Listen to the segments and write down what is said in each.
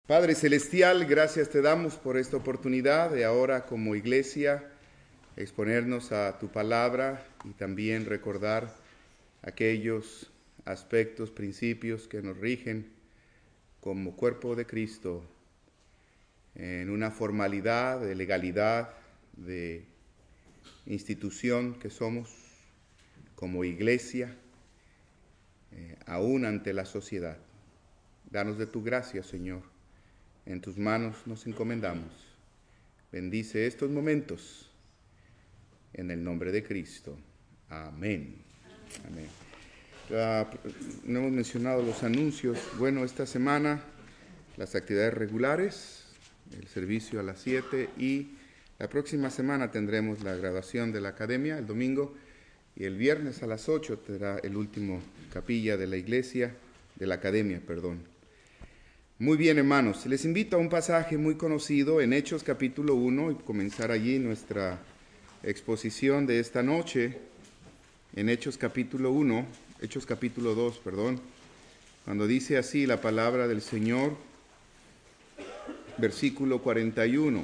Padre Celestial, gracias te damos por esta oportunidad de ahora como iglesia exponernos a tu palabra y también recordar aquellos aspectos, principios que nos rigen como cuerpo de Cristo en una formalidad de legalidad, de institución que somos como iglesia, aún ante la sociedad. Danos de tu gracia, Señor. En tus manos nos encomendamos. Bendice estos momentos en el nombre de Cristo. Amén. Amén. No hemos mencionado los anuncios. Bueno, esta semana las actividades regulares, el servicio a las 7 y la próxima semana tendremos la graduación de la academia el domingo y el viernes a las 8 tendrá el último capilla de la iglesia, de la academia, perdón. Muy bien, hermanos, les invito a un pasaje muy conocido en Hechos capítulo 1 y comenzar allí nuestra exposición de esta noche en Hechos capítulo 2, cuando dice así la palabra del Señor, versículo 41,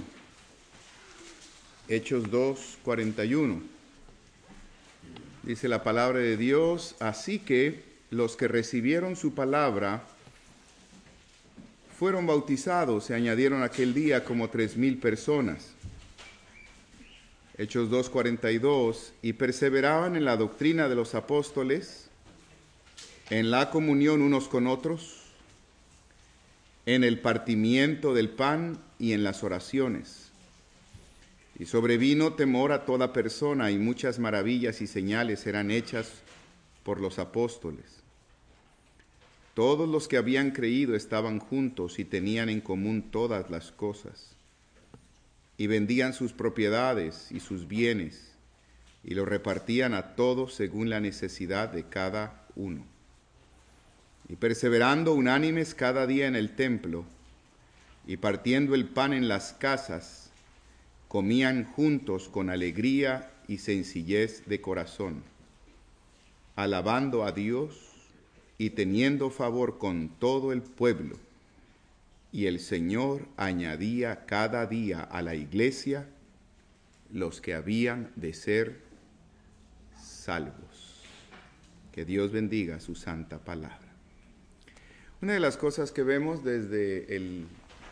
Hechos 2, 41. Dice la palabra de Dios: así que los que recibieron su palabra fueron bautizados, se añadieron aquel día como 3,000 personas. Hechos 2:42, y perseveraban en la doctrina de los apóstoles, en la comunión unos con otros, en el partimiento del pan y en las oraciones. Y sobrevino temor a toda persona, y muchas maravillas y señales eran hechas por los apóstoles. Todos los que habían creído estaban juntos y tenían en común todas las cosas, y vendían sus propiedades y sus bienes, y los repartían a todos según la necesidad de cada uno. Y perseverando unánimes cada día en el templo, y partiendo el pan en las casas, comían juntos con alegría y sencillez de corazón, alabando a Dios y teniendo favor con todo el pueblo. Y el Señor añadía cada día a la iglesia los que habían de ser salvos. Que Dios bendiga su santa palabra. Una de las cosas que vemos desde el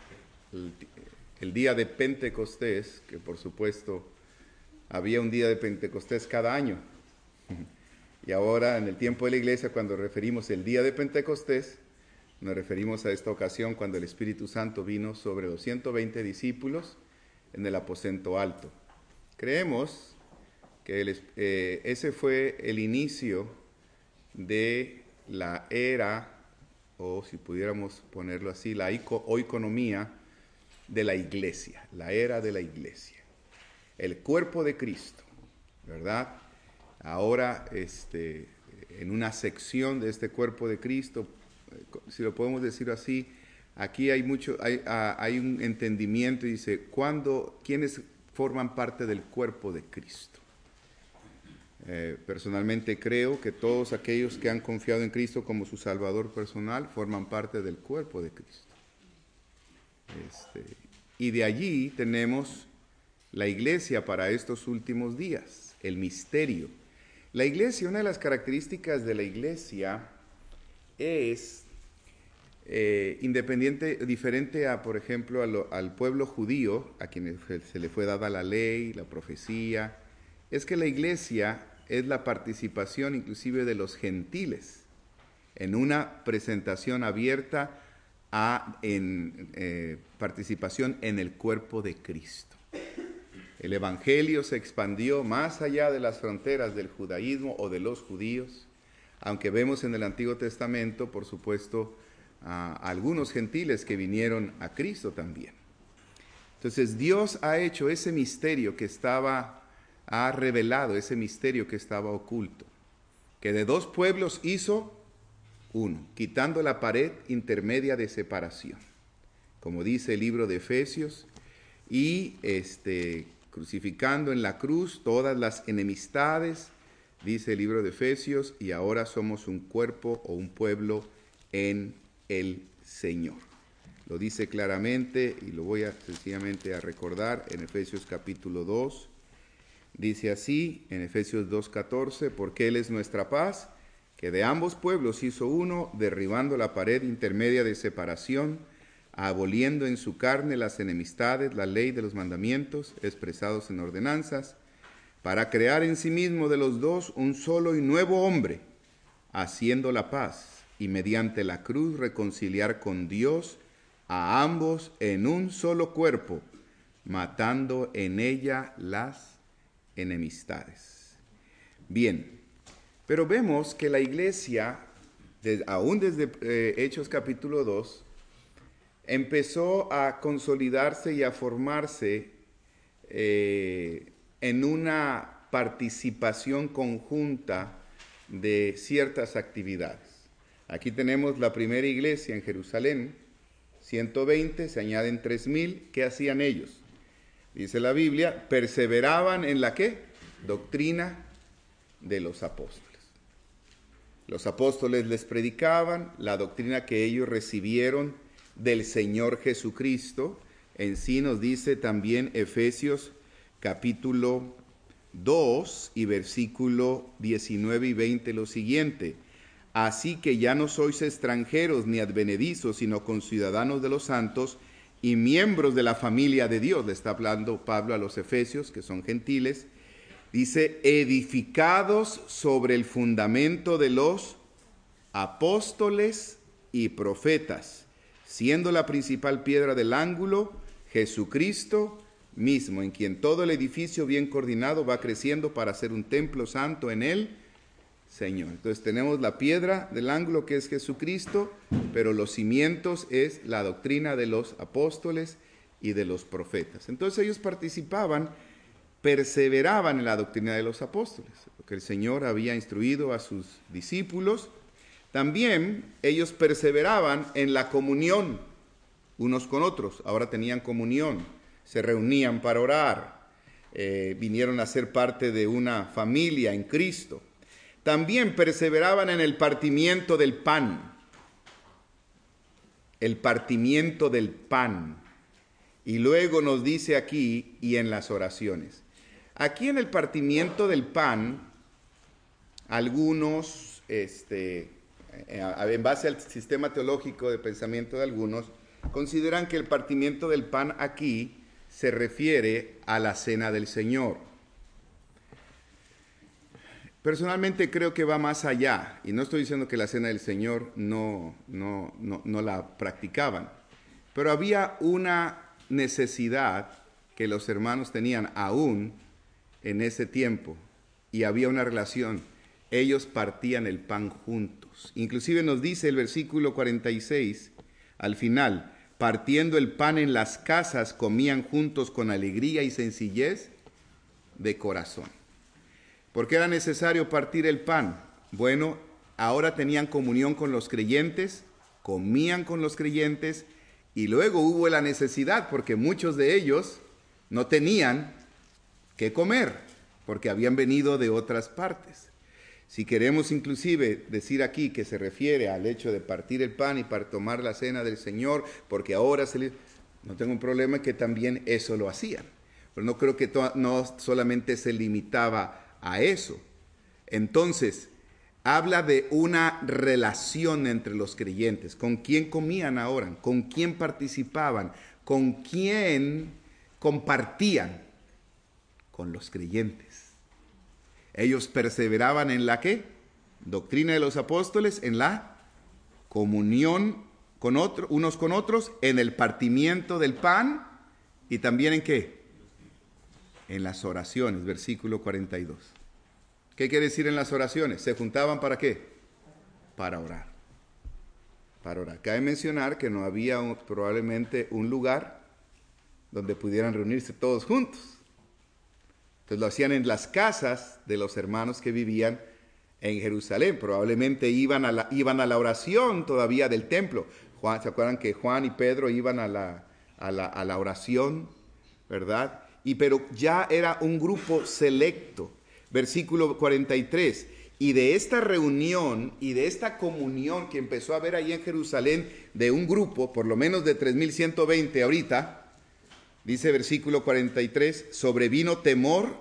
día de Pentecostés, que por supuesto había un día de Pentecostés cada año, y ahora en el tiempo de la iglesia, cuando referimos el día de Pentecostés, nos referimos a esta ocasión cuando el Espíritu Santo vino sobre los 120 discípulos en el aposento alto. Creemos que ese fue el inicio de la era, o si pudiéramos ponerlo así, la oikonomía de la iglesia, la era de la iglesia, el cuerpo de Cristo, ¿verdad? Ahora, en una sección de este cuerpo de Cristo, si lo podemos decir así, aquí hay un entendimiento y dice, ¿quiénes forman parte del cuerpo de Cristo? Personalmente creo que todos aquellos que han confiado en Cristo como su Salvador personal forman parte del cuerpo de Cristo. Y de allí tenemos la iglesia para estos últimos días, el misterio. La iglesia, una de las características de la iglesia es diferente a, por ejemplo, al pueblo judío, a quienes se le fue dada la ley, la profecía, es que la iglesia es la participación inclusive de los gentiles en una presentación abierta participación en el cuerpo de Cristo. El evangelio se expandió más allá de las fronteras del judaísmo o de los judíos, aunque vemos en el Antiguo Testamento, por supuesto, a algunos gentiles que vinieron a Cristo también. Entonces Dios ha hecho ese misterio ha revelado ese misterio que estaba oculto, que de dos pueblos hizo uno, quitando la pared intermedia de separación, como dice el libro de Efesios, y crucificando en la cruz todas las enemistades, dice el libro de Efesios, y ahora somos un cuerpo o un pueblo en el Señor. lo dice claramente y lo voy sencillamente a recordar en Efesios capítulo 2. Dice así en Efesios 2:14, porque Él es nuestra paz, que de ambos pueblos hizo uno, derribando la pared intermedia de separación, aboliendo en su carne las enemistades, la ley de los mandamientos expresados en ordenanzas, para crear en sí mismo de los dos un solo y nuevo hombre, haciendo la paz, y mediante la cruz reconciliar con Dios a ambos en un solo cuerpo, matando en ella las enemistades. Bien, pero vemos que la iglesia, aún desde Hechos capítulo 2, empezó a consolidarse y a formarse en una participación conjunta de ciertas actividades. Aquí tenemos la primera iglesia en Jerusalén, 120, se añaden 3,000. ¿Qué hacían ellos? Dice la Biblia, perseveraban en la ¿qué? Doctrina de los apóstoles. Los apóstoles les predicaban la doctrina que ellos recibieron del Señor Jesucristo. En sí nos dice también Efesios capítulo 2 y versículo 19 y 20 lo siguiente: así que ya no sois extranjeros ni advenedizos, sino conciudadanos de los santos y miembros de la familia de Dios. Le está hablando Pablo a los efesios, que son gentiles. Dice, edificados sobre el fundamento de los apóstoles y profetas, siendo la principal piedra del ángulo Jesucristo mismo, en quien todo el edificio bien coordinado va creciendo para ser un templo santo en él, Señor. Entonces tenemos la piedra del ángulo, que es Jesucristo, pero los cimientos es la doctrina de los apóstoles y de los profetas. Entonces ellos participaban, perseveraban en la doctrina de los apóstoles, lo que el Señor había instruido a sus discípulos. También ellos perseveraban en la comunión unos con otros. Ahora tenían comunión, se reunían para orar, vinieron a ser parte de una familia en Cristo. También perseveraban en el partimiento del pan. El partimiento del pan. Y luego nos dice aquí, y en las oraciones. Aquí en el partimiento del pan, algunos, en base al sistema teológico de pensamiento de algunos, consideran que el partimiento del pan aquí se refiere a la cena del Señor. Personalmente creo que va más allá, y no estoy diciendo que la cena del Señor no la practicaban, pero había una necesidad que los hermanos tenían aún en ese tiempo, y había una relación. Ellos partían el pan juntos. Inclusive nos dice el versículo 46, al final, partiendo el pan en las casas, comían juntos con alegría y sencillez de corazón. ¿Por qué era necesario partir el pan? Bueno, ahora tenían comunión con los creyentes, comían con los creyentes, y luego hubo la necesidad, porque muchos de ellos no tenían qué comer, porque habían venido de otras partes. Si queremos inclusive decir aquí que se refiere al hecho de partir el pan y para tomar la cena del Señor, porque ahora no tengo un problema, que también eso lo hacían. Pero no creo que no solamente se limitaba a eso. Entonces, habla de una relación entre los creyentes. ¿Con quién comían ahora? ¿Con quién participaban? ¿Con quién compartían? Con los creyentes. Ellos perseveraban en la ¿qué? Doctrina de los apóstoles, en la comunión con unos con otros, en el partimiento del pan, y también en ¿qué? En las oraciones, versículo 42. ¿Qué quiere decir en las oraciones? ¿Se juntaban para qué? Para orar. Para orar. Cabe mencionar que no había probablemente un lugar donde pudieran reunirse todos juntos. Entonces lo hacían en las casas de los hermanos que vivían en Jerusalén. Probablemente iban a la oración todavía del templo. ¿Se acuerdan que Juan y Pedro iban a la oración, verdad? Pero ya era un grupo selecto. Versículo 43. Y de esta reunión y de esta comunión que empezó a haber ahí en Jerusalén de un grupo, por lo menos de 3.120 ahorita, dice versículo 43, sobrevino temor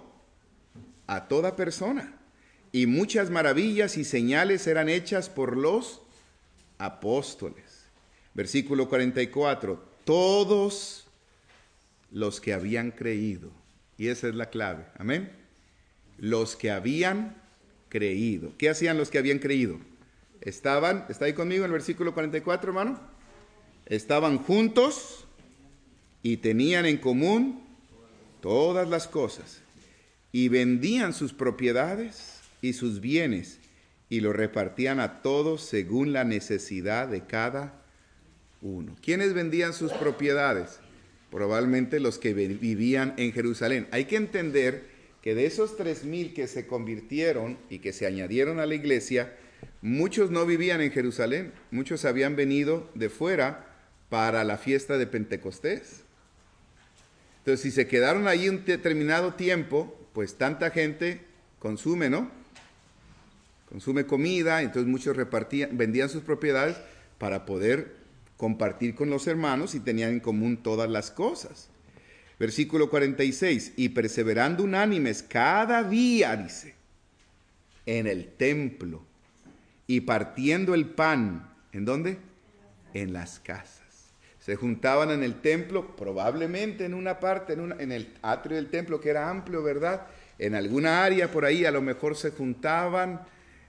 a toda persona, y muchas maravillas y señales eran hechas por los apóstoles. Versículo 44, todos los que habían creído, y esa es la clave, amén, los que habían creído. ¿Qué hacían los que habían creído? ¿Está ahí conmigo en el versículo 44, hermano? Estaban juntos y tenían en común todas las cosas, y vendían sus propiedades y sus bienes, y lo repartían a todos según la necesidad de cada uno. ¿Quiénes vendían sus propiedades? Probablemente los que vivían en Jerusalén. Hay que entender que de esos 3.000 que se convirtieron y que se añadieron a la iglesia, muchos no vivían en Jerusalén, muchos habían venido de fuera para la fiesta de Pentecostés. Entonces, si se quedaron ahí un determinado tiempo, pues tanta gente consume, ¿no? Consume comida, entonces muchos vendían sus propiedades para poder compartir con los hermanos y tenían en común todas las cosas. Versículo 46, y perseverando unánimes cada día, dice, en el templo, y partiendo el pan, ¿en dónde? En las casas. Se juntaban en el templo, probablemente en una parte, en el atrio del templo, que era amplio, ¿verdad? En alguna área por ahí a lo mejor se juntaban,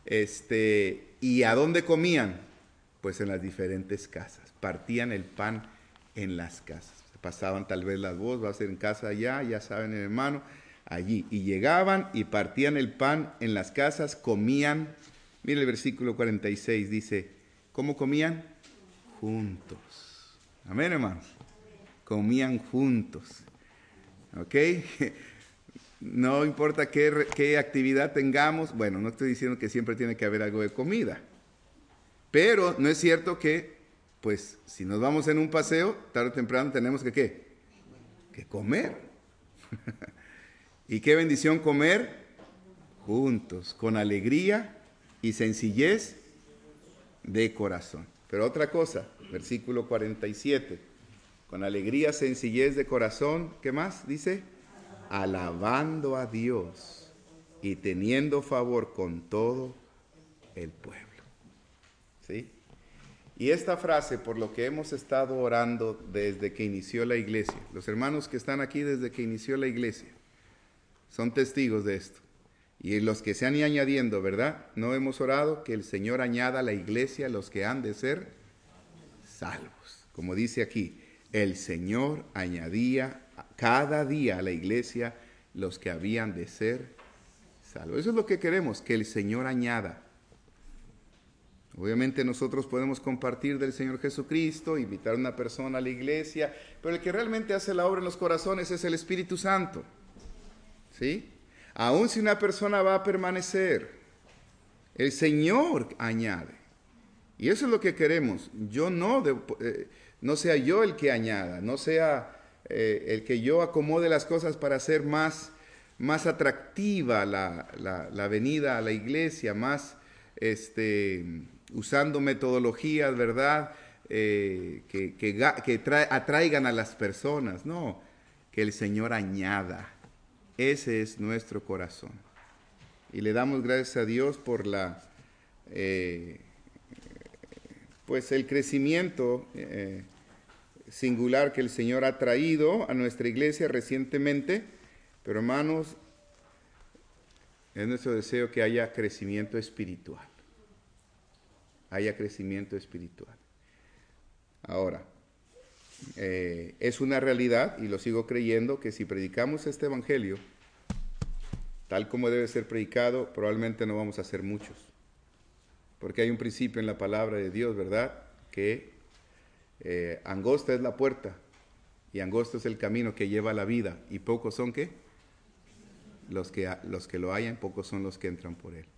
¿y a dónde comían? Pues en las diferentes casas. Partían el pan en las casas. Se pasaban tal vez las voz, va a ser en casa allá, ya saben, hermano, allí. Y llegaban y partían el pan en las casas, comían. Mire el versículo 46, dice, ¿cómo comían? Juntos. Amén, hermanos. Comían juntos. ¿Ok? No importa qué actividad tengamos. Bueno, no estoy diciendo que siempre tiene que haber algo de comida. Pero no es cierto que, pues, si nos vamos en un paseo, tarde o temprano tenemos que, ¿qué? Que comer. ¿Y qué bendición comer? Juntos, con alegría y sencillez de corazón. Pero otra cosa, versículo 47, con alegría, sencillez de corazón, ¿qué más? Dice, alabando a Dios y teniendo favor con todo el pueblo. ¿Sí? Y esta frase, por lo que hemos estado orando desde que inició la iglesia, los hermanos que están aquí desde que inició la iglesia, son testigos de esto. Y los que se han ido añadiendo, ¿verdad? No hemos orado que el Señor añada a la iglesia los que han de ser salvos. Como dice aquí, el Señor añadía cada día a la iglesia los que habían de ser salvos. Eso es lo que queremos, que el Señor añada. Obviamente nosotros podemos compartir del Señor Jesucristo, invitar a una persona a la iglesia, pero el que realmente hace la obra en los corazones es el Espíritu Santo. ¿Sí? Aun si una persona va a permanecer, el Señor añade. Y eso es lo que queremos. Yo no sea yo el que añada, no sea el que yo acomode las cosas para hacer más atractiva la venida a la iglesia, más usando metodologías, ¿verdad? Que atraigan a las personas. No, que el Señor añada. Ese es nuestro corazón. Y le damos gracias a Dios por pues el crecimiento singular que el Señor ha traído a nuestra iglesia recientemente. Pero hermanos, es nuestro deseo que haya crecimiento espiritual. Haya crecimiento espiritual. Ahora, es una realidad, y lo sigo creyendo, que si predicamos este evangelio tal como debe ser predicado, probablemente no vamos a ser muchos, porque hay un principio en la palabra de Dios, ¿verdad? Que angosta es la puerta y angosto es el camino que lleva a la vida, y pocos son ¿qué? Los que lo hallan, pocos son los que entran por él.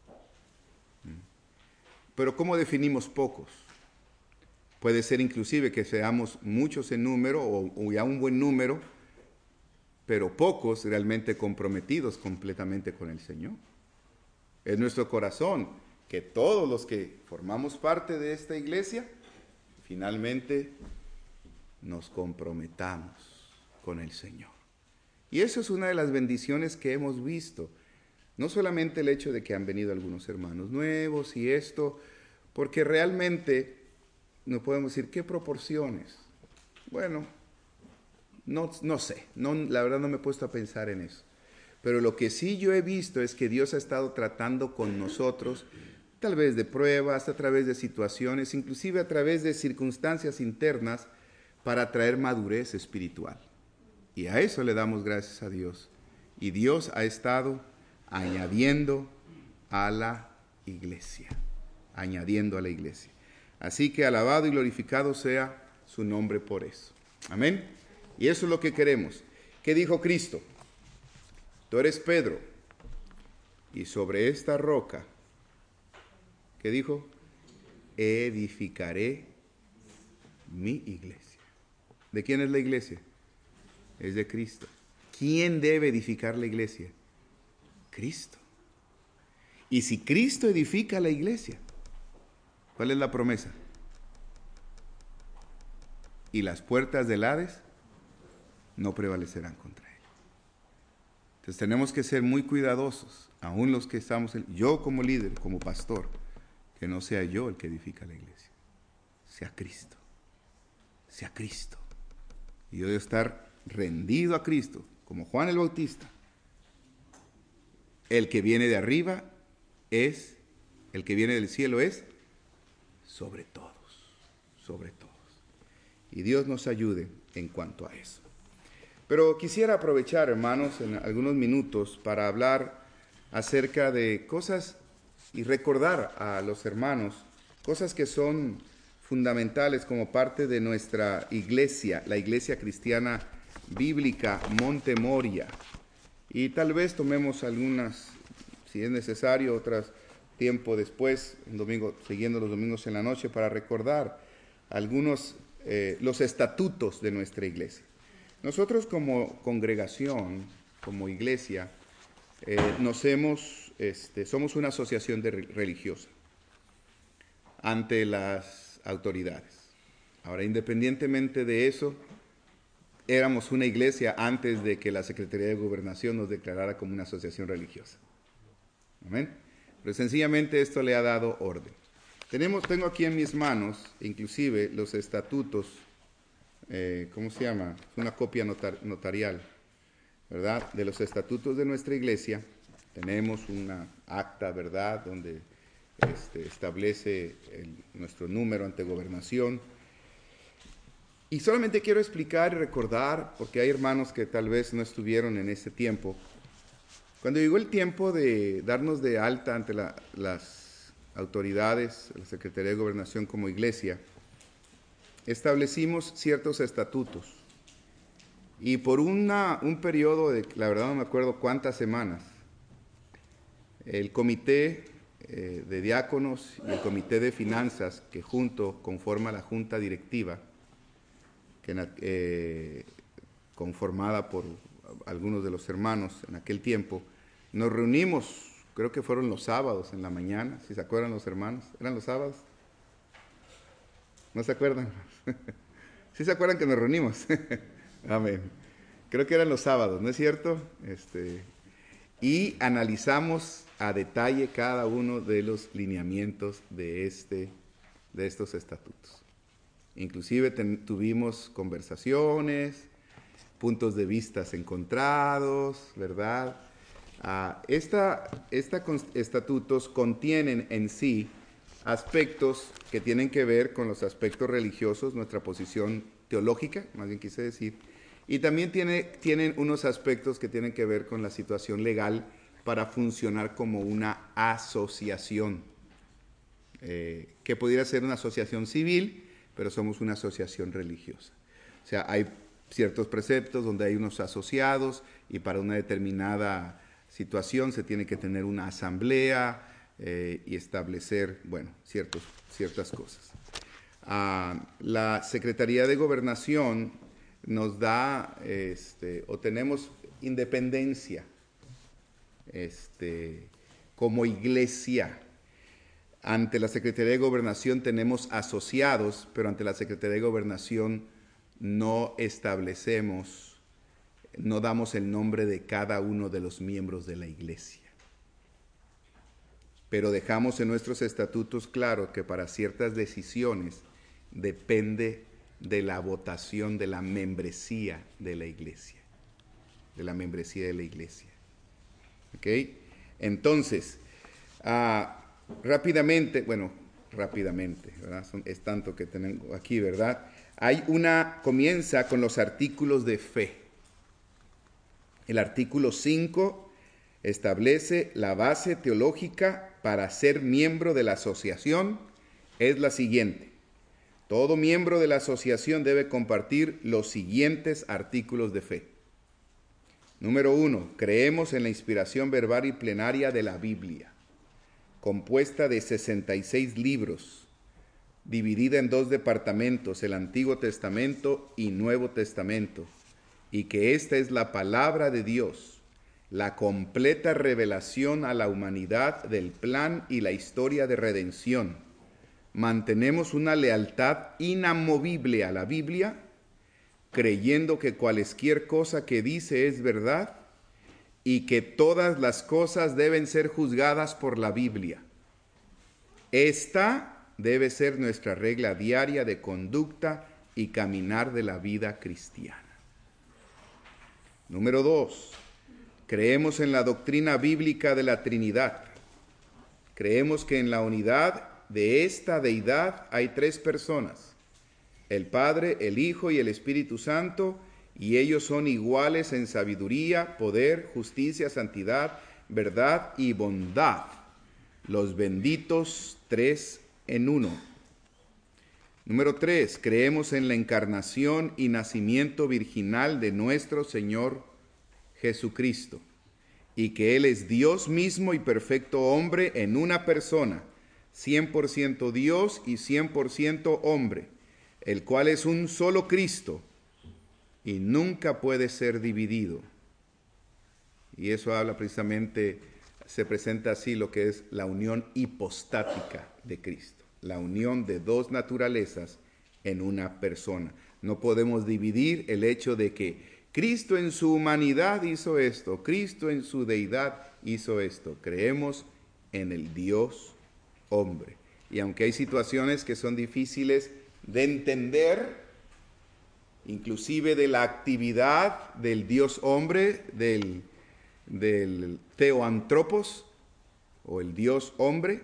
Pero ¿cómo definimos pocos? Puede ser inclusive que seamos muchos en número o ya un buen número, pero pocos realmente comprometidos completamente con el Señor. Es nuestro corazón que todos los que formamos parte de esta iglesia, finalmente nos comprometamos con el Señor. Y eso es una de las bendiciones que hemos visto. No solamente el hecho de que han venido algunos hermanos nuevos y esto, porque realmente no podemos decir qué proporciones. Bueno, no sé, la verdad no me he puesto a pensar en eso. Pero lo que sí yo he visto es que Dios ha estado tratando con nosotros, tal vez de pruebas, a través de situaciones, inclusive a través de circunstancias internas, para traer madurez espiritual. Y a eso le damos gracias a Dios. Y Dios ha estado añadiendo a la iglesia. Añadiendo a la iglesia. Así que alabado y glorificado sea su nombre por eso. Amén. Y eso es lo que queremos. ¿Qué dijo Cristo? Tú eres Pedro. Y sobre esta roca, ¿qué dijo? Edificaré mi iglesia. ¿De quién es la iglesia? Es de Cristo. ¿Quién debe edificar la iglesia? Cristo. Y si Cristo edifica la iglesia, ¿cuál es la promesa? Y las puertas del Hades no prevalecerán contra él. Entonces tenemos que ser muy cuidadosos, aún los que estamos, yo como líder, como pastor, que no sea yo el que edifica la iglesia, sea Cristo. Sea Cristo. Y yo debo estar rendido a Cristo, como Juan el Bautista. El que viene de arriba es, el que viene del cielo es sobre todos, sobre todos. Y Dios nos ayude en cuanto a eso. Pero quisiera aprovechar, hermanos, en algunos minutos para hablar acerca de cosas y recordar a los hermanos cosas que son fundamentales como parte de nuestra iglesia, la iglesia cristiana bíblica Monte Moria. Y tal vez tomemos algunas, si es necesario, otras tiempo después, un domingo, siguiendo los domingos en la noche, para recordar algunos, los estatutos de nuestra iglesia. Nosotros como congregación, como iglesia, somos una asociación religiosa ante las autoridades. Ahora, independientemente de eso, éramos una iglesia antes de que la Secretaría de Gobernación nos declarara como una asociación religiosa. Amén. Pero sencillamente esto le ha dado orden. Tengo aquí en mis manos, inclusive, los estatutos, ¿cómo se llama? Una copia notarial, ¿verdad? De los estatutos de nuestra iglesia. Tenemos una acta, ¿verdad?, donde establece nuestro número ante gobernación. Y solamente quiero explicar y recordar, porque hay hermanos que tal vez no estuvieron en ese tiempo. Cuando llegó el tiempo de darnos de alta ante las autoridades, la Secretaría de Gobernación como iglesia, establecimos ciertos estatutos. Y por un periodo de, la verdad no me acuerdo cuántas semanas, el comité de diáconos y el comité de finanzas, que junto conforma la junta directiva, conformada por algunos de los hermanos en aquel tiempo, nos reunimos, creo que fueron los sábados en la mañana, si se acuerdan los hermanos, ¿eran los sábados? ¿No se acuerdan? ¿Sí se acuerdan que nos reunimos? Amén. Creo que eran los sábados, ¿no es cierto? Y analizamos a detalle cada uno de los lineamientos de estos estatutos. Inclusive tuvimos conversaciones, puntos de vista encontrados, ¿verdad? Estatutos contienen en sí aspectos que tienen que ver con los aspectos religiosos, nuestra posición teológica, más bien quise decir, y también tienen unos aspectos que tienen que ver con la situación legal para funcionar como una asociación, que pudiera ser una asociación civil, pero somos una asociación religiosa. O sea, hay ciertos preceptos donde hay unos asociados y para una determinada situación se tiene que tener una asamblea y establecer, bueno, ciertas cosas. La Secretaría de Gobernación nos da, o tenemos independencia como iglesia. Ante la Secretaría de Gobernación tenemos asociados, pero ante la Secretaría de Gobernación no establecemos, no damos el nombre de cada uno de los miembros de la iglesia. Pero dejamos en nuestros estatutos claro que para ciertas decisiones depende de la votación de la membresía de la iglesia. De la membresía de la iglesia. ¿Ok? Entonces, rápidamente, ¿verdad? Es tanto que tenemos aquí, ¿verdad? Comienza con los artículos de fe. El artículo 5 establece la base teológica para ser miembro de la asociación. Es la siguiente. Todo miembro de la asociación debe compartir los siguientes artículos de fe. Número 1. Creemos en la inspiración verbal y plenaria de la Biblia, compuesta de 66 libros, dividida en 2 departamentos, el Antiguo Testamento y Nuevo Testamento, y que esta es la palabra de Dios, la completa revelación a la humanidad del plan y la historia de redención. Mantenemos una lealtad inamovible a la Biblia, creyendo que cualesquier cosa que dice es verdad y que todas las cosas deben ser juzgadas por la Biblia. Esta debe ser nuestra regla diaria de conducta y caminar de la vida cristiana. Número 2. Creemos en la doctrina bíblica de la Trinidad. Creemos que en la unidad de esta deidad hay 3 personas, el Padre, el Hijo y el Espíritu Santo, y ellos son iguales en sabiduría, poder, justicia, santidad, verdad y bondad, los benditos 3 en 1. Número 3, creemos en la encarnación y nacimiento virginal de nuestro Señor Jesucristo, y que Él es Dios mismo y perfecto hombre en una persona, 100% Dios y 100% hombre, el cual es un solo Cristo y nunca puede ser dividido. Y eso habla precisamente, se presenta así lo que es la unión hipostática de Cristo, la unión de 2 naturalezas en una persona. No podemos dividir el hecho de que Cristo en su humanidad hizo esto, Cristo en su deidad hizo esto. Creemos en el Dios hombre. Y aunque hay situaciones que son difíciles de entender, inclusive de la actividad del Dios hombre, del Theoantropos, o el Dios hombre,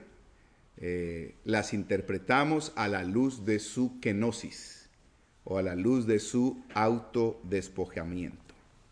las interpretamos a la luz de su kenosis, o a la luz de su autodespojamiento.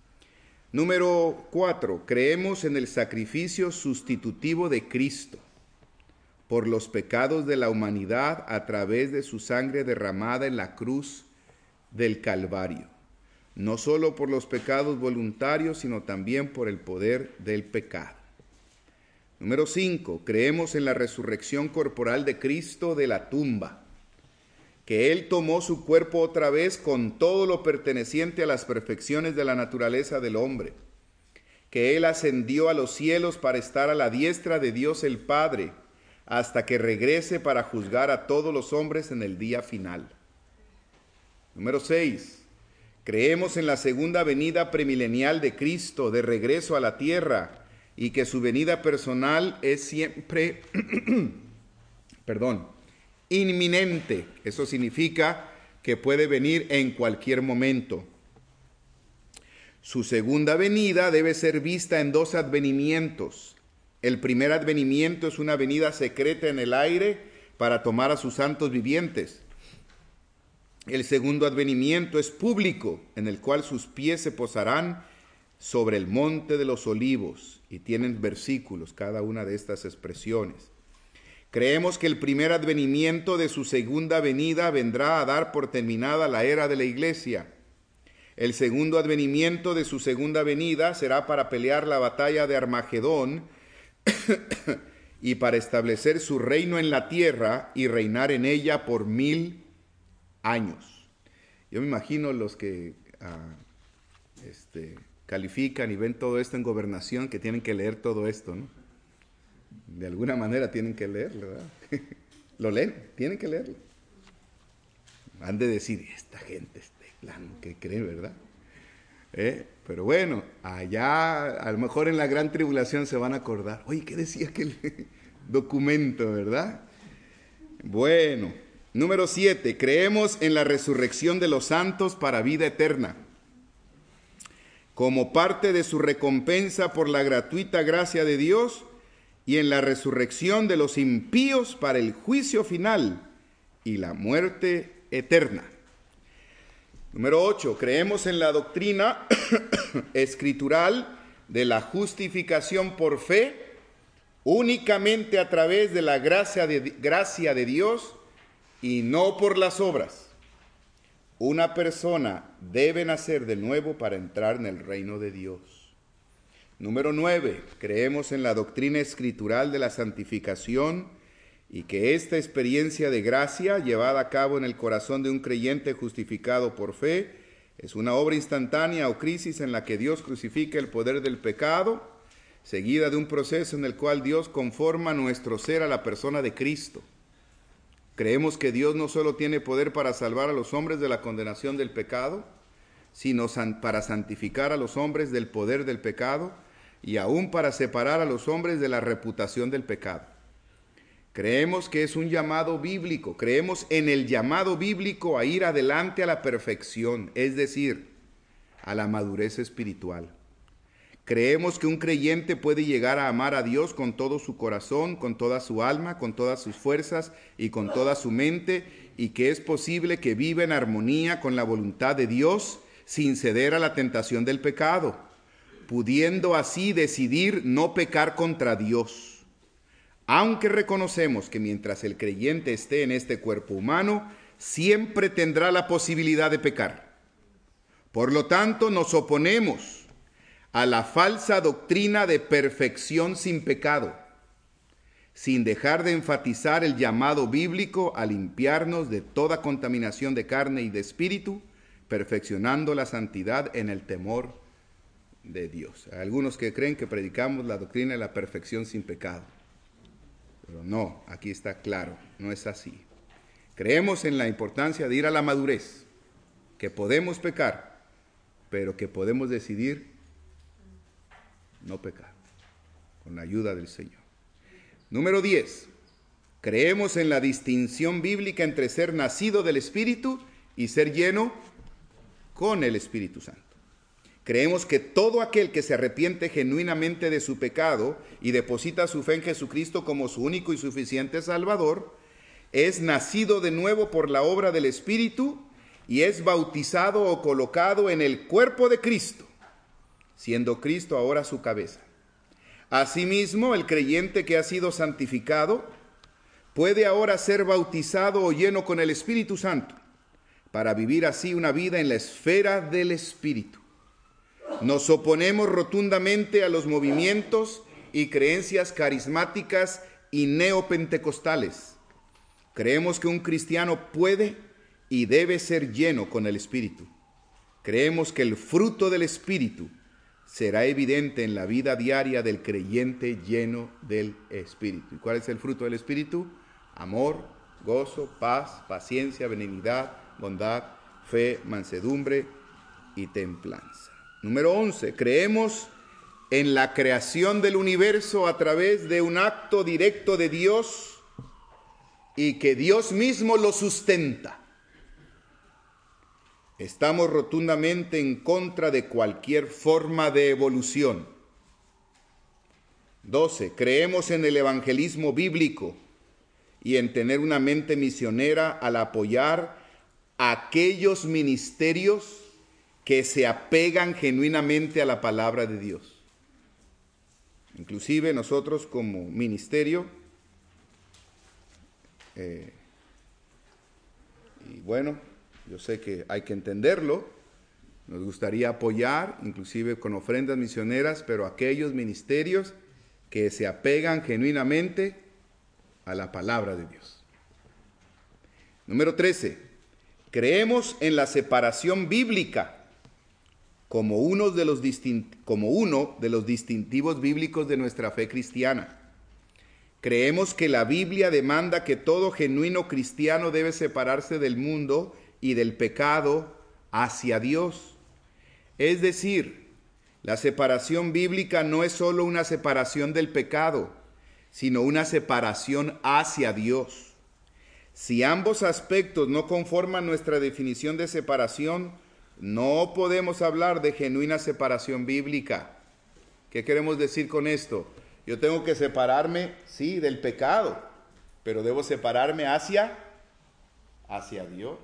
Número 4. Creemos en el sacrificio sustitutivo de Cristo por los pecados de la humanidad a través de su sangre derramada en la cruz del Calvario, no solo por los pecados voluntarios, sino también por el poder del pecado. Número 5. Creemos en la resurrección corporal de Cristo de la tumba, que Él tomó su cuerpo otra vez con todo lo perteneciente a las perfecciones de la naturaleza del hombre, que Él ascendió a los cielos para estar a la diestra de Dios el Padre, hasta que regrese para juzgar a todos los hombres en el día final. Número 6. Creemos en la segunda venida premilenial de Cristo de regreso a la tierra y que su venida personal es siempre, inminente. Eso significa que puede venir en cualquier momento. Su segunda venida debe ser vista en 2 advenimientos. El primer advenimiento es una venida secreta en el aire para tomar a sus santos vivientes. El segundo advenimiento es público, en el cual sus pies se posarán sobre el monte de los olivos, y tienen versículos cada una de estas expresiones. Creemos que el primer advenimiento de su segunda venida vendrá a dar por terminada la era de la iglesia. El segundo advenimiento de su segunda venida será para pelear la batalla de Armagedón y para establecer su reino en la tierra y reinar en ella por 1000 años. Yo me imagino los que califican y ven todo esto en gobernación, que tienen que leer todo esto, ¿no? De alguna manera tienen que leerlo, ¿verdad? Lo leen, tienen que leerlo. Han de decir, esta gente este plano que cree, ¿verdad? Pero bueno, allá a lo mejor en la gran tribulación se van a acordar. Oye, ¿qué decía aquel documento, verdad? Bueno, número 7, creemos en la resurrección de los santos para vida eterna. Como parte de su recompensa por la gratuita gracia de Dios, y en la resurrección de los impíos para el juicio final y la muerte eterna. Número 8, creemos en la doctrina escritural de la justificación por fe, únicamente a través de la gracia de Dios y no por las obras. Una persona debe nacer de nuevo para entrar en el reino de Dios. Número 9, creemos en la doctrina escritural de la santificación y que esta experiencia de gracia llevada a cabo en el corazón de un creyente justificado por fe es una obra instantánea o crisis en la que Dios crucifica el poder del pecado, seguida de un proceso en el cual Dios conforma nuestro ser a la persona de Cristo. Creemos que Dios no solo tiene poder para salvar a los hombres de la condenación del pecado, sino para santificar a los hombres del poder del pecado y aún para separar a los hombres de la reputación del pecado. Creemos que es un llamado bíblico, creemos en el llamado bíblico a ir adelante a la perfección, es decir, a la madurez espiritual. Creemos que un creyente puede llegar a amar a Dios con todo su corazón, con toda su alma, con todas sus fuerzas y con toda su mente, y que es posible que viva en armonía con la voluntad de Dios sin ceder a la tentación del pecado, pudiendo así decidir no pecar contra Dios. Aunque reconocemos que mientras el creyente esté en este cuerpo humano, siempre tendrá la posibilidad de pecar. Por lo tanto, nos oponemos a la falsa doctrina de perfección sin pecado, sin dejar de enfatizar el llamado bíblico a limpiarnos de toda contaminación de carne y de espíritu, perfeccionando la santidad en el temor de Dios. Hay algunos que creen que predicamos la doctrina de la perfección sin pecado. Pero no, aquí está claro, no es así. Creemos en la importancia de ir a la madurez, que podemos pecar, pero que podemos decidir no pecar, con la ayuda del Señor. Número 10, creemos en la distinción bíblica entre ser nacido del Espíritu y ser lleno con el Espíritu Santo. Creemos que todo aquel que se arrepiente genuinamente de su pecado y deposita su fe en Jesucristo como su único y suficiente Salvador, es nacido de nuevo por la obra del Espíritu y es bautizado o colocado en el cuerpo de Cristo, siendo Cristo ahora su cabeza. Asimismo, el creyente que ha sido santificado puede ahora ser bautizado o lleno con el Espíritu Santo, para vivir así una vida en la esfera del Espíritu. Nos oponemos rotundamente a los movimientos y creencias carismáticas y neopentecostales. Creemos que un cristiano puede y debe ser lleno con el Espíritu. Creemos que el fruto del Espíritu será evidente en la vida diaria del creyente lleno del Espíritu. ¿Y cuál es el fruto del Espíritu? Amor, gozo, paz, paciencia, benignidad, bondad, fe, mansedumbre y templanza. Número 11, creemos en la creación del universo a través de un acto directo de Dios y que Dios mismo lo sustenta. Estamos rotundamente en contra de cualquier forma de evolución. 12, creemos en el evangelismo bíblico y en tener una mente misionera al apoyar aquellos ministerios que se apegan genuinamente a la palabra de Dios. Inclusive nosotros como ministerio, y bueno, yo sé que hay que entenderlo, nos gustaría apoyar, inclusive con ofrendas misioneras, pero aquellos ministerios que se apegan genuinamente a la palabra de Dios. Número 13, creemos en la separación bíblica como uno de los distintivos bíblicos de nuestra fe cristiana. Creemos que la Biblia demanda que todo genuino cristiano debe separarse del mundo y del pecado hacia Dios. Es decir, la separación bíblica no es solo una separación del pecado, sino una separación hacia Dios. Si ambos aspectos no conforman nuestra definición de separación, no podemos hablar de genuina separación bíblica. ¿Qué queremos decir con esto? Yo tengo que separarme, sí, del pecado, pero debo separarme hacia Dios.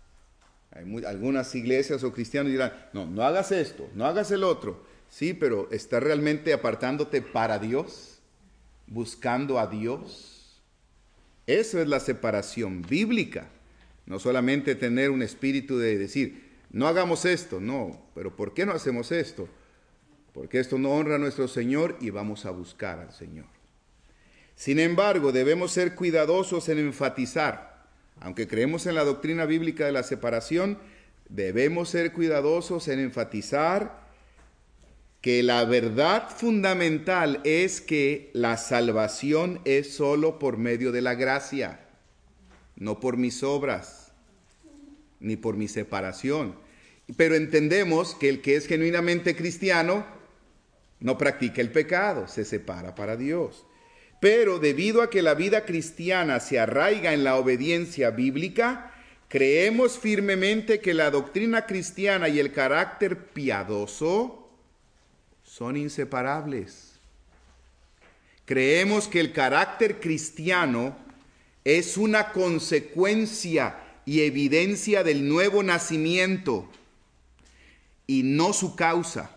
Algunas iglesias o cristianos dirán, no hagas esto, no hagas el otro. Sí, pero ¿estás realmente apartándote para Dios? ¿Buscando a Dios? Eso es la separación bíblica. No solamente tener un espíritu de decir, no hagamos esto, no, pero ¿por qué no hacemos esto? Porque esto no honra a nuestro Señor y vamos a buscar al Señor. Sin embargo, debemos ser cuidadosos en enfatizar, aunque creemos en la doctrina bíblica de la separación, debemos ser cuidadosos en enfatizar que la verdad fundamental es que la salvación es solo por medio de la gracia, no por mis obras, ni por mi separación. Pero entendemos que el que es genuinamente cristiano no practica el pecado, se separa para Dios. Pero debido a que la vida cristiana se arraiga en la obediencia bíblica, creemos firmemente que la doctrina cristiana y el carácter piadoso son inseparables. Creemos que el carácter cristiano es una consecuencia y evidencia del nuevo nacimiento y no su causa.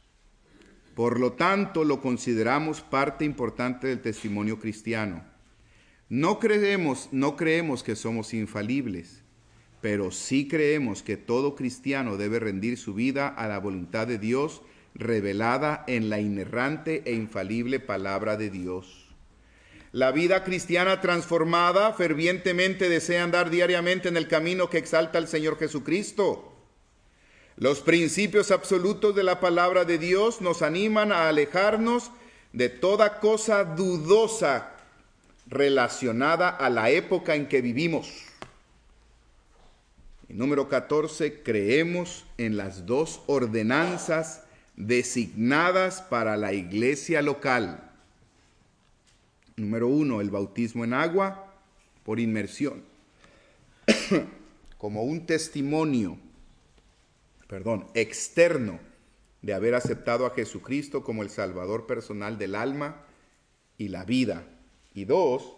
Por lo tanto, lo consideramos parte importante del testimonio cristiano. No creemos que somos infalibles, pero sí creemos que todo cristiano debe rendir su vida a la voluntad de Dios revelada en la inerrante e infalible palabra de Dios. La vida cristiana transformada fervientemente desea andar diariamente en el camino que exalta al Señor Jesucristo. Los principios absolutos de la palabra de Dios nos animan a alejarnos de toda cosa dudosa relacionada a la época en que vivimos. Y número 14, creemos en las dos ordenanzas designadas para la iglesia local. Número 1, el bautismo en agua por inmersión, como un testimonio externo de haber aceptado a Jesucristo como el Salvador personal del alma y la vida. Y 2,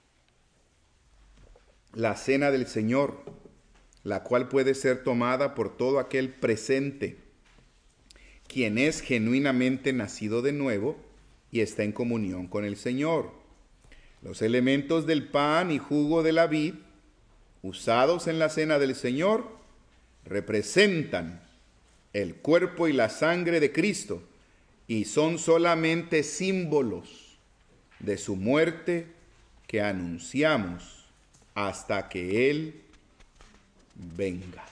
la cena del Señor, la cual puede ser tomada por todo aquel presente, quien es genuinamente nacido de nuevo y está en comunión con el Señor. Los elementos del pan y jugo de la vid, usados en la cena del Señor, representan el cuerpo y la sangre de Cristo y son solamente símbolos de su muerte que anunciamos hasta que Él venga.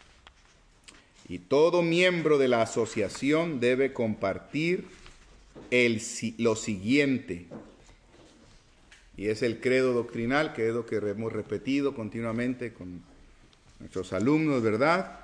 Y todo miembro de la asociación debe compartir lo siguiente, y es el credo doctrinal, que es lo que hemos repetido continuamente con nuestros alumnos, ¿verdad?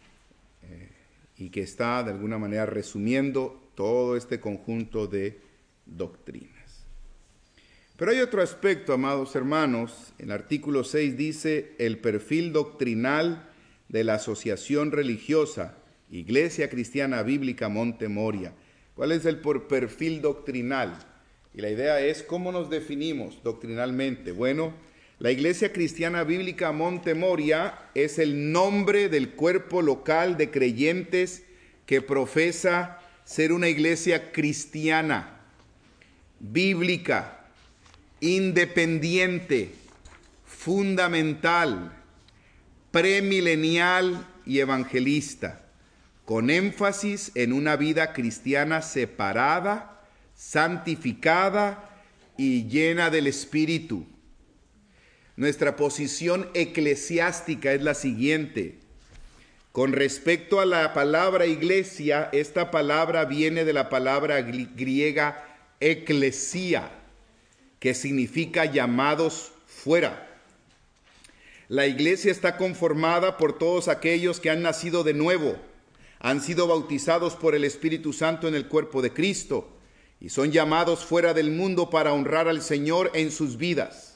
Y que está de alguna manera resumiendo todo este conjunto de doctrinas. Pero hay otro aspecto, amados hermanos. El artículo 6 dice: el perfil doctrinal de la asociación religiosa Iglesia Cristiana Bíblica Monte Moria. ¿Cuál es el perfil doctrinal? Y la idea es, ¿cómo nos definimos doctrinalmente? Bueno, la Iglesia Cristiana Bíblica Monte Moria es el nombre del cuerpo local de creyentes que profesa ser una iglesia cristiana, bíblica, independiente, fundamental, premilenial y evangelista, con énfasis en una vida cristiana separada, santificada y llena del Espíritu. Nuestra posición eclesiástica es la siguiente. Con respecto a la palabra iglesia, esta palabra viene de la palabra griega eclesia, que significa llamados fuera. La iglesia está conformada por todos aquellos que han nacido de nuevo, han sido bautizados por el Espíritu Santo en el cuerpo de Cristo y son llamados fuera del mundo para honrar al Señor en sus vidas.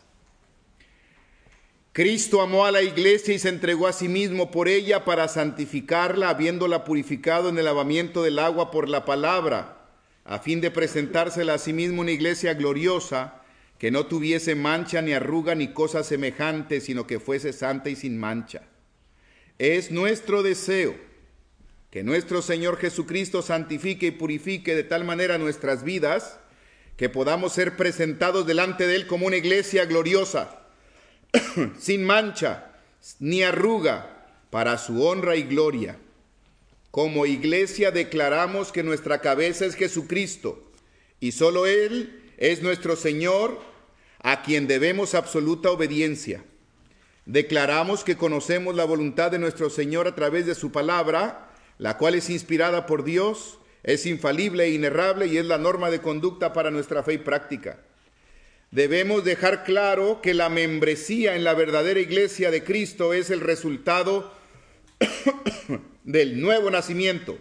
Cristo amó a la iglesia y se entregó a sí mismo por ella para santificarla, habiéndola purificado en el lavamiento del agua por la palabra, a fin de presentársela a sí mismo una iglesia gloriosa, que no tuviese mancha ni arruga ni cosa semejante, sino que fuese santa y sin mancha. Es nuestro deseo que nuestro Señor Jesucristo santifique y purifique de tal manera nuestras vidas, que podamos ser presentados delante de Él como una iglesia gloriosa, sin mancha ni arruga, para su honra y gloria. Como iglesia declaramos que nuestra cabeza es Jesucristo, y solo Él es nuestro Señor, a quien debemos absoluta obediencia. Declaramos que conocemos la voluntad de nuestro Señor a través de su palabra, la cual es inspirada por Dios, es infalible e inerrable y es la norma de conducta para nuestra fe y práctica. Debemos dejar claro que la membresía en la verdadera iglesia de Cristo es el resultado del nuevo nacimiento.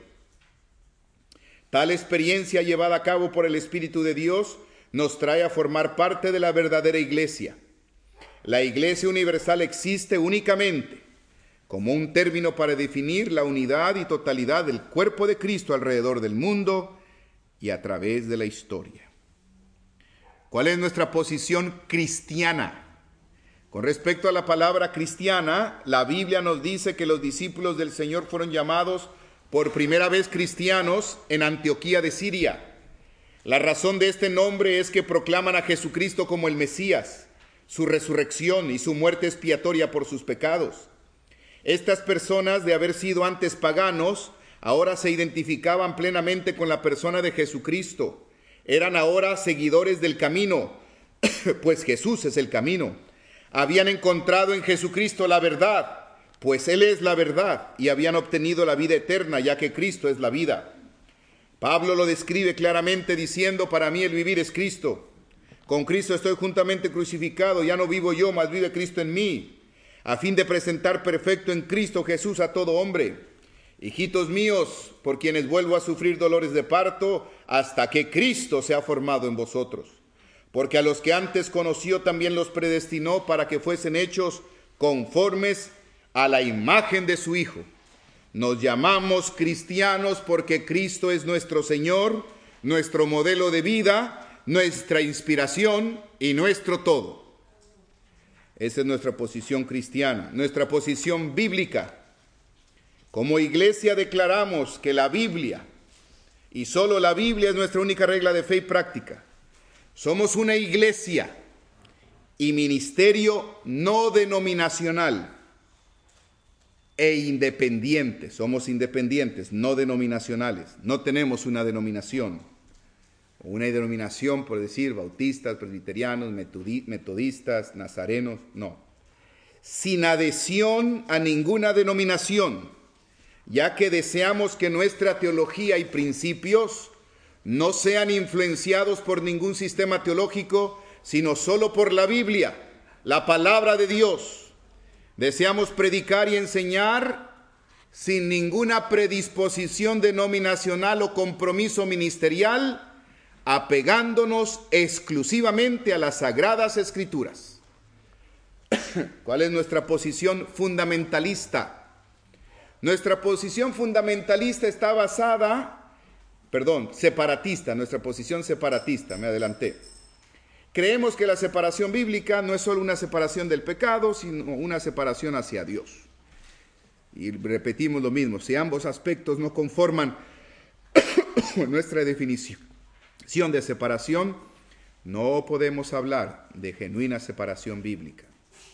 Tal experiencia llevada a cabo por el Espíritu de Dios nos trae a formar parte de la verdadera iglesia. La iglesia universal existe únicamente como un término para definir la unidad y totalidad del cuerpo de Cristo alrededor del mundo y a través de la historia. ¿Cuál es nuestra posición cristiana? Con respecto a la palabra cristiana, la Biblia nos dice que los discípulos del Señor fueron llamados por primera vez cristianos en Antioquía de Siria. La razón de este nombre es que proclaman a Jesucristo como el Mesías, su resurrección y su muerte expiatoria por sus pecados. Estas personas, de haber sido antes paganos, ahora se identificaban plenamente con la persona de Jesucristo. Eran ahora seguidores del camino, pues Jesús es el camino. Habían encontrado en Jesucristo la verdad, pues Él es la verdad, y habían obtenido la vida eterna, ya que Cristo es la vida. Pablo lo describe claramente diciendo: para mí el vivir es Cristo. Con Cristo estoy juntamente crucificado, ya no vivo yo, mas vive Cristo en mí, a fin de presentar perfecto en Cristo Jesús a todo hombre. Hijitos míos, por quienes vuelvo a sufrir dolores de parto, hasta que Cristo sea formado en vosotros. Porque a los que antes conoció también los predestinó para que fuesen hechos conformes a la imagen de su Hijo. Nos llamamos cristianos porque Cristo es nuestro Señor, nuestro modelo de vida, nuestra inspiración y nuestro todo. Esa es nuestra posición cristiana, nuestra posición bíblica. Como iglesia declaramos que la Biblia, y solo la Biblia, es nuestra única regla de fe y práctica. Somos una iglesia y ministerio no denominacional e independientes. Somos independientes, no denominacionales. No tenemos una denominación, o una denominación por decir bautistas, presbiterianos, metodistas, nazarenos, no. Sin adhesión a ninguna denominación, ya que deseamos que nuestra teología y principios no sean influenciados por ningún sistema teológico, sino solo por la Biblia, la palabra de Dios. Deseamos predicar y enseñar sin ninguna predisposición denominacional o compromiso ministerial, apegándonos exclusivamente a las Sagradas Escrituras. ¿Cuál es nuestra posición fundamentalista? Nuestra posición fundamentalista está separatista, nuestra posición separatista, me adelanté. Creemos que la separación bíblica no es solo una separación del pecado, sino una separación hacia Dios. Y repetimos lo mismo: si ambos aspectos no conforman nuestra definición de separación, no podemos hablar de genuina separación bíblica.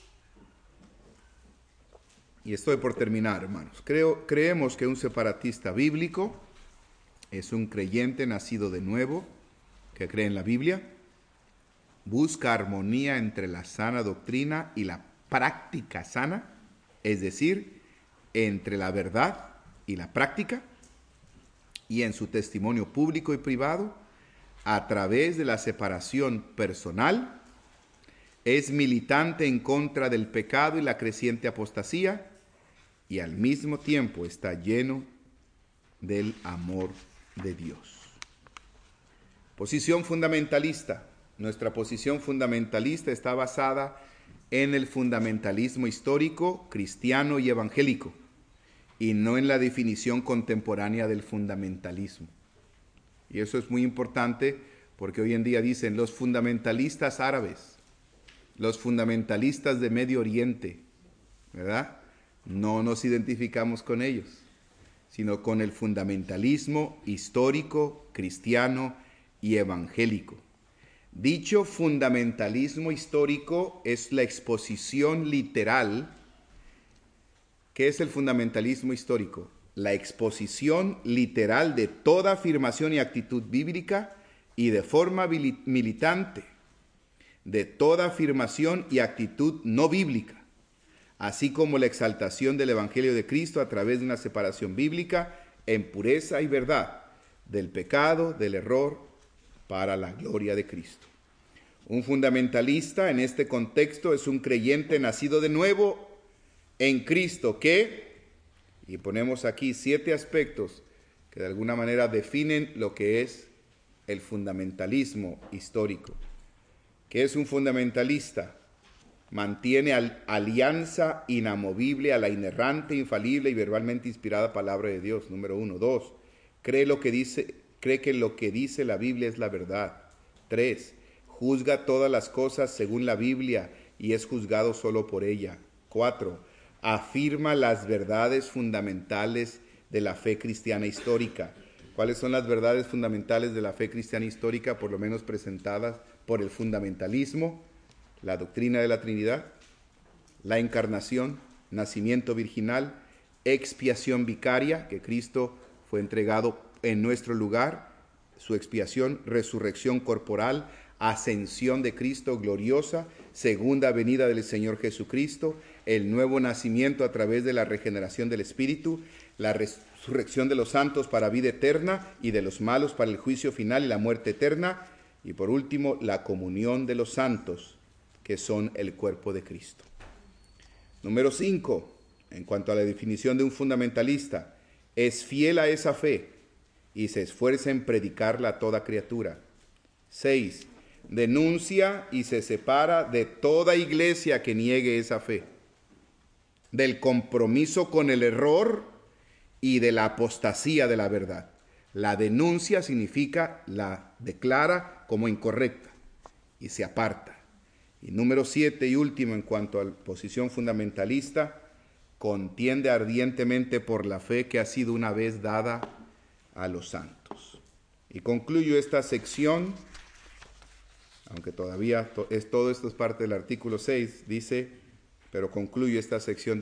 Y estoy por terminar, hermanos. Creemos que un separatista bíblico es un creyente nacido de nuevo, que cree en la Biblia, busca armonía entre la sana doctrina y la práctica sana, es decir, entre la verdad y la práctica, y en su testimonio público y privado, a través de la separación personal es militante en contra del pecado y la creciente apostasía, y al mismo tiempo está lleno del amor de Dios. Posición fundamentalista. Nuestra posición fundamentalista está basada en el fundamentalismo histórico, cristiano y evangélico, y no en la definición contemporánea del fundamentalismo. Y eso es muy importante porque hoy en día dicen los fundamentalistas árabes, los fundamentalistas de Medio Oriente, ¿verdad? No nos identificamos con ellos, sino con el fundamentalismo histórico, cristiano y evangélico. Dicho fundamentalismo histórico es la exposición literal. ¿Qué es el fundamentalismo histórico? La exposición literal de toda afirmación y actitud bíblica y de forma militante de toda afirmación y actitud no bíblica, así como la exaltación del Evangelio de Cristo a través de una separación bíblica en pureza y verdad del pecado, del error, para la gloria de Cristo. Un fundamentalista en este contexto es un creyente nacido de nuevo en Cristo que, y ponemos aquí 7 aspectos que de alguna manera definen lo que es el fundamentalismo histórico. ¿Qué es un fundamentalista? Mantiene alianza inamovible a la inerrante, infalible y verbalmente inspirada palabra de Dios. Número 1. 2. Cree que lo que dice la Biblia es la verdad. 3. Juzga todas las cosas según la Biblia y es juzgado solo por ella. 4. Afirma las verdades fundamentales de la fe cristiana histórica. ¿Cuáles son las verdades fundamentales de la fe cristiana histórica, por lo menos presentadas por el fundamentalismo? La doctrina de la Trinidad, la encarnación, nacimiento virginal, expiación vicaria, que Cristo fue entregado en nuestro lugar, su expiación, resurrección corporal, ascensión de Cristo gloriosa, segunda venida del Señor Jesucristo, el nuevo nacimiento a través de la regeneración del Espíritu, la resurrección de los santos para vida eterna y de los malos para el juicio final y la muerte eterna, y por último, la comunión de los santos, que son el cuerpo de Cristo. Número 5, en cuanto a la definición de un fundamentalista, es fiel a esa fe y se esfuerza en predicarla a toda criatura. 6, denuncia y se separa de toda iglesia que niegue esa fe, del compromiso con el error y de la apostasía de la verdad. La denuncia significa la declara como incorrecta y se aparta. Y número 7 y último, en cuanto a la posición fundamentalista, contiende ardientemente por la fe que ha sido una vez dada a los santos. Y concluyo esta sección, aunque todavía todo esto es parte del artículo 6, dice, pero concluyo esta sección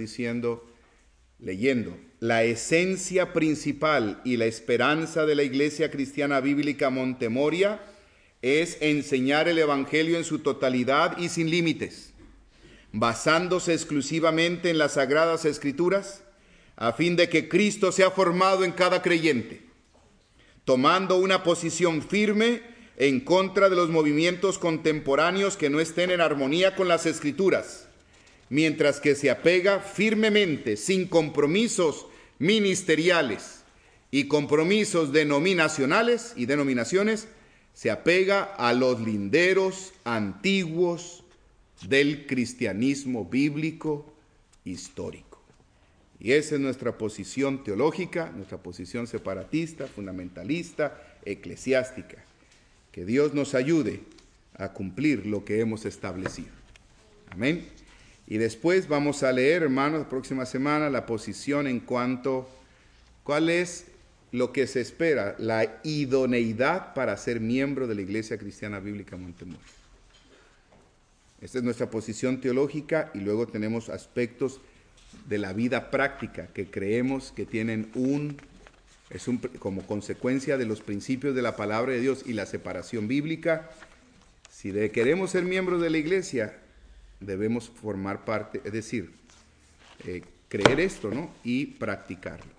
leyendo, la esencia principal y la esperanza de la Iglesia Cristiana Bíblica Montemoria es enseñar el Evangelio en su totalidad y sin límites, basándose exclusivamente en las Sagradas Escrituras, a fin de que Cristo sea formado en cada creyente, tomando una posición firme en contra de los movimientos contemporáneos que no estén en armonía con las Escrituras, mientras que se apega firmemente, sin compromisos ministeriales y compromisos denominacionales y denominaciones, se apega a los linderos antiguos del cristianismo bíblico histórico. Y esa es nuestra posición teológica, nuestra posición separatista, fundamentalista, eclesiástica. Que Dios nos ayude a cumplir lo que hemos establecido. Amén. Y después vamos a leer, hermanos, la próxima semana, la posición en cuanto cuál es lo que se espera, la idoneidad para ser miembro de la Iglesia Cristiana Bíblica Montemoria. Esta es nuestra posición teológica y luego tenemos aspectos de la vida práctica que creemos que tienen como consecuencia de los principios de la palabra de Dios y la separación bíblica. Si queremos ser miembros de la Iglesia, debemos formar parte, es decir, creer esto, ¿no? Y practicarlo.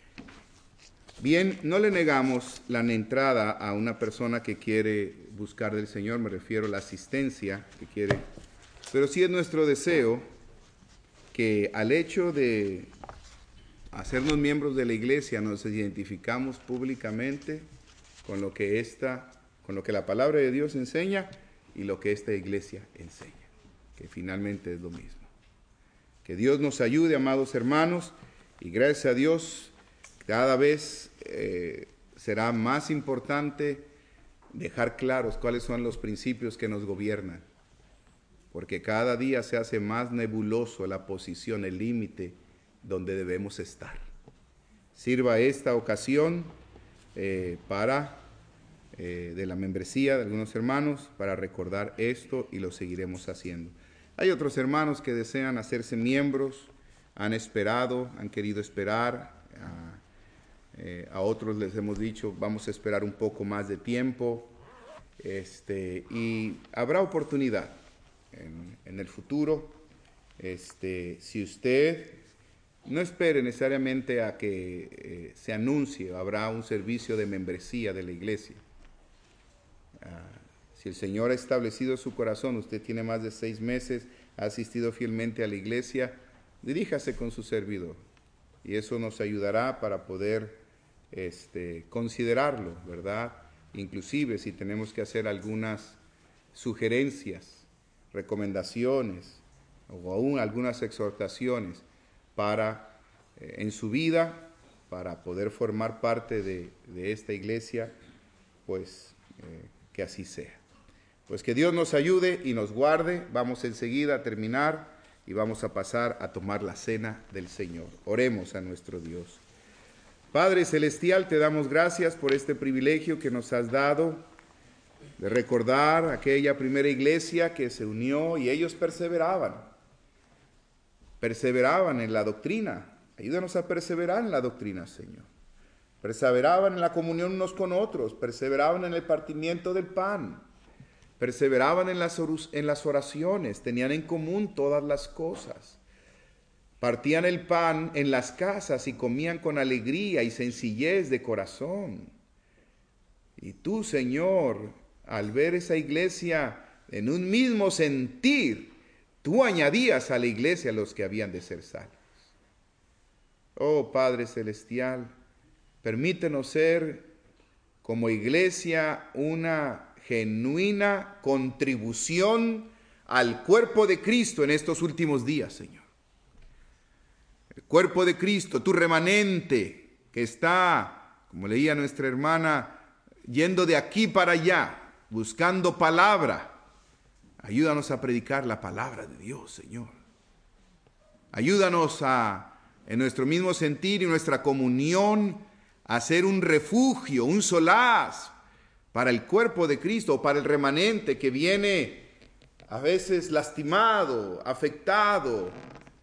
Bien, no le negamos la entrada a una persona que quiere buscar del Señor, me refiero a la asistencia, que quiere Pero sí es nuestro deseo que al hecho de hacernos miembros de la iglesia nos identificamos públicamente con lo que la palabra de Dios enseña y lo que esta iglesia enseña, que finalmente es lo mismo. Que Dios nos ayude, amados hermanos, y gracias a Dios cada vez será más importante dejar claros cuáles son los principios que nos gobiernan, porque cada día se hace más nebuloso la posición, el límite donde debemos estar. Sirva esta ocasión de la membresía de algunos hermanos para recordar esto, y lo seguiremos haciendo. Hay otros hermanos que desean hacerse miembros, han esperado, han querido esperar. A otros les hemos dicho, vamos a esperar un poco más de tiempo, y habrá oportunidad en el futuro. Si usted no espere necesariamente a que se anuncie, habrá un servicio de membresía de la iglesia. Si el Señor ha establecido su corazón, usted tiene más de 6 meses, ha asistido fielmente a la iglesia, diríjase con su servidor, y eso nos ayudará para poder considerarlo, ¿verdad? Inclusive si tenemos que hacer algunas sugerencias, recomendaciones o aún algunas exhortaciones en su vida, para poder formar parte de esta iglesia, pues que así sea. Pues que Dios nos ayude y nos guarde. Vamos enseguida a terminar y vamos a pasar a tomar la cena del Señor. Oremos a nuestro Dios. Padre Celestial, te damos gracias por este privilegio que nos has dado de recordar aquella primera iglesia que se unió y ellos perseveraban en la doctrina. Ayúdanos a perseverar en la doctrina, Señor. Perseveraban en la comunión unos con otros, perseveraban en el partimiento del pan, perseveraban en las oraciones, tenían en común todas las cosas. Partían el pan en las casas y comían con alegría y sencillez de corazón. Y tú, Señor, al ver esa iglesia en un mismo sentir, tú añadías a la iglesia los que habían de ser salvos. Oh Padre Celestial, permítenos ser como iglesia una genuina contribución al cuerpo de Cristo en estos últimos días, Señor. El cuerpo de Cristo, tu remanente, que está, como leía nuestra hermana, yendo de aquí para allá, buscando palabra. Ayúdanos a predicar la palabra de Dios, Señor. Ayúdanos en nuestro mismo sentir y nuestra comunión, a ser un refugio, un solaz para el cuerpo de Cristo, para el remanente que viene a veces lastimado, afectado,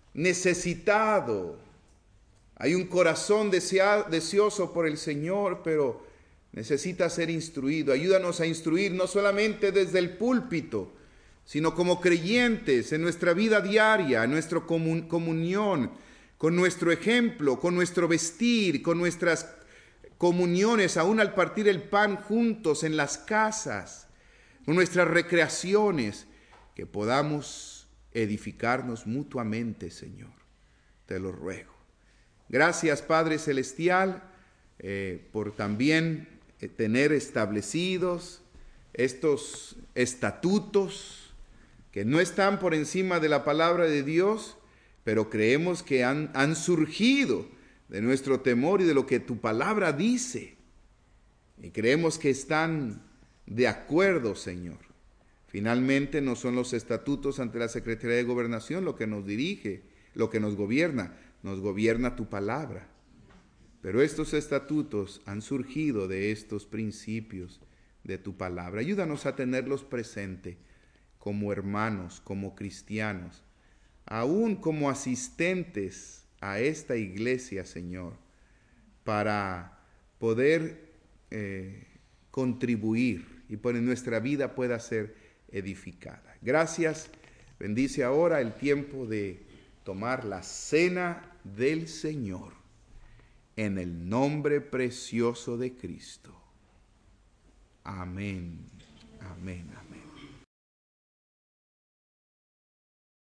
necesitado. Hay un corazón deseoso por el Señor, pero necesita ser instruido. Ayúdanos a instruir no solamente desde el púlpito, sino como creyentes en nuestra vida diaria, en nuestra comunión, con nuestro ejemplo, con nuestro vestir, con nuestras comuniones, aún al partir el pan juntos en las casas, con nuestras recreaciones, que podamos edificarnos mutuamente, Señor. Te lo ruego. Gracias, Padre Celestial, por también tener establecidos estos estatutos que no están por encima de la palabra de Dios, pero creemos que han surgido de nuestro temor y de lo que tu palabra dice. Y creemos que están de acuerdo, Señor. Finalmente no son los estatutos ante la Secretaría de Gobernación lo que nos dirige, lo que nos gobierna tu palabra. Pero estos estatutos han surgido de estos principios de tu palabra. Ayúdanos a tenerlos presente como hermanos, como cristianos, aún como asistentes a esta iglesia, Señor, para poder contribuir y por nuestra vida pueda ser edificada. Gracias. Bendice ahora el tiempo de tomar la cena del Señor en el nombre precioso de Cristo. Amén. Amén.